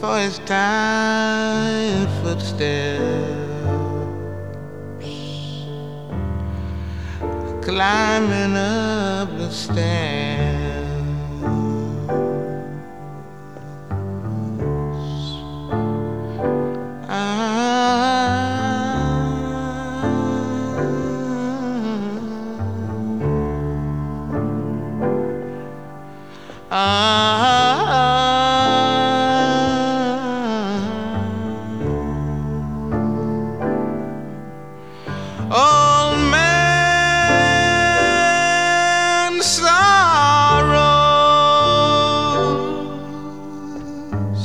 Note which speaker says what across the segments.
Speaker 1: for his tiny footsteps climbing up the stairs. Old man sorrows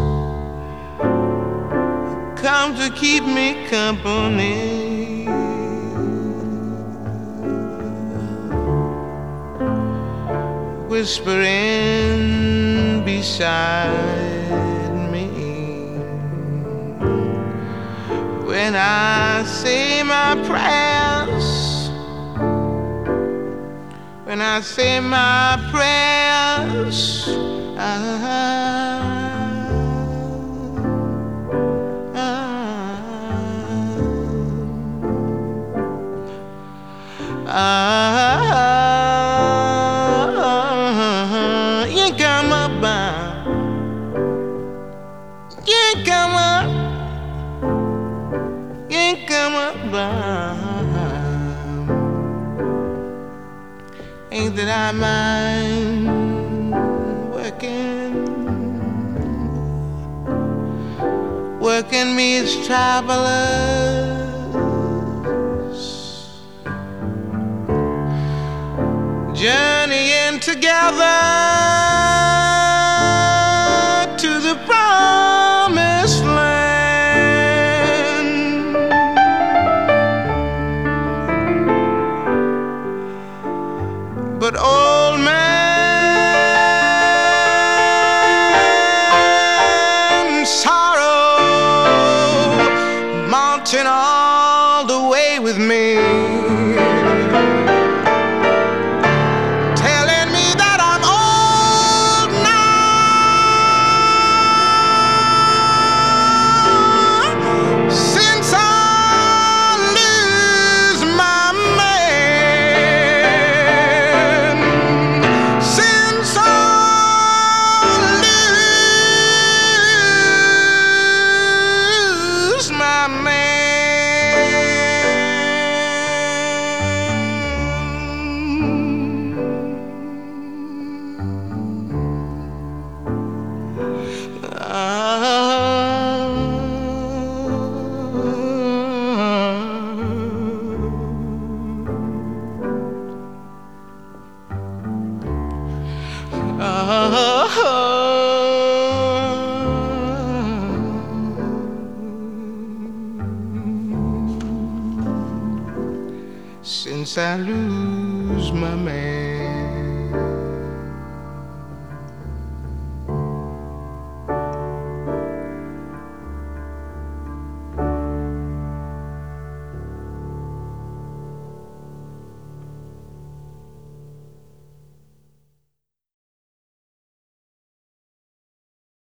Speaker 1: come to keep me company, whispering beside me when I say my prayers, when I say my prayers. You come up, you come up, you come up. Ain't that I mind working me as travelers, journeying together to the promised land. But old man sorrow mounting all the way with me, telling me that I'm old now since I lose my man, since I lose my man. Since I lose my man.